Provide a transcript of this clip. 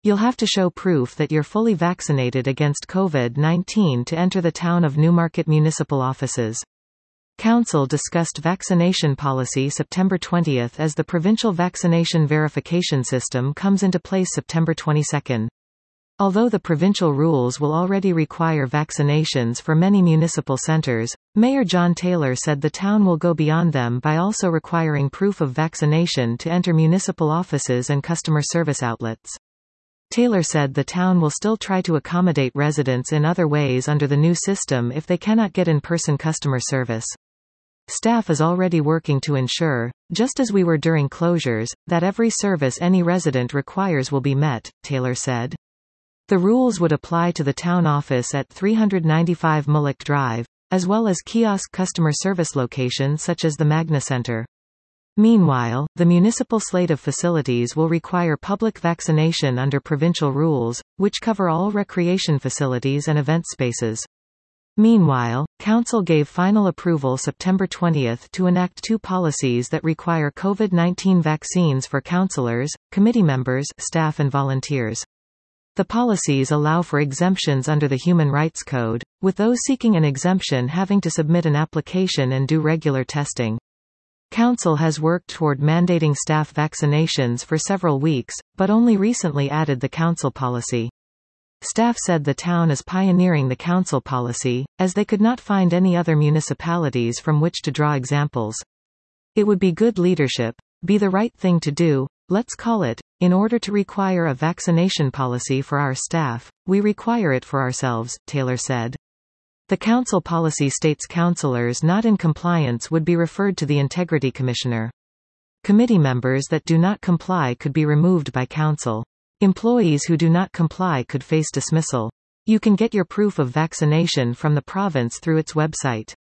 You'll have to show proof that you're fully vaccinated against COVID-19 to enter the town of Newmarket municipal offices. Council discussed vaccination policy September 20 as the provincial vaccination verification system comes into place September 22. Although the provincial rules will already require vaccinations for many municipal centres, Mayor John Taylor said the town will go beyond them by also requiring proof of vaccination to enter municipal offices and customer service outlets. Taylor said the town will still try to accommodate residents in other ways under the new system if they cannot get in-person customer service. Staff is already working to ensure, just as we were during closures, that every service any resident requires will be met, Taylor said. The rules would apply to the town office at 395 Mullock Drive, as well as kiosk customer service locations such as the Magna Centre. Meanwhile, the municipal slate of facilities will require public vaccination under provincial rules, which cover all recreation facilities and event spaces. Meanwhile, Council gave final approval September 20 to enact two policies that require COVID-19 vaccines for councillors, committee members, staff and volunteers. The policies allow for exemptions under the Human Rights Code, with those seeking an exemption having to submit an application and do regular testing. Council has worked toward mandating staff vaccinations for several weeks, but only recently added the council policy. Staff said the town is pioneering the council policy, as they could not find any other municipalities from which to draw examples. It would be good leadership, be the right thing to do, let's call it, in order to require a vaccination policy for our staff, we require it for ourselves, Taylor said. The council policy states councillors not in compliance would be referred to the Integrity Commissioner. Committee members that do not comply could be removed by council. Employees who do not comply could face dismissal. You can get your proof of vaccination from the province through its website.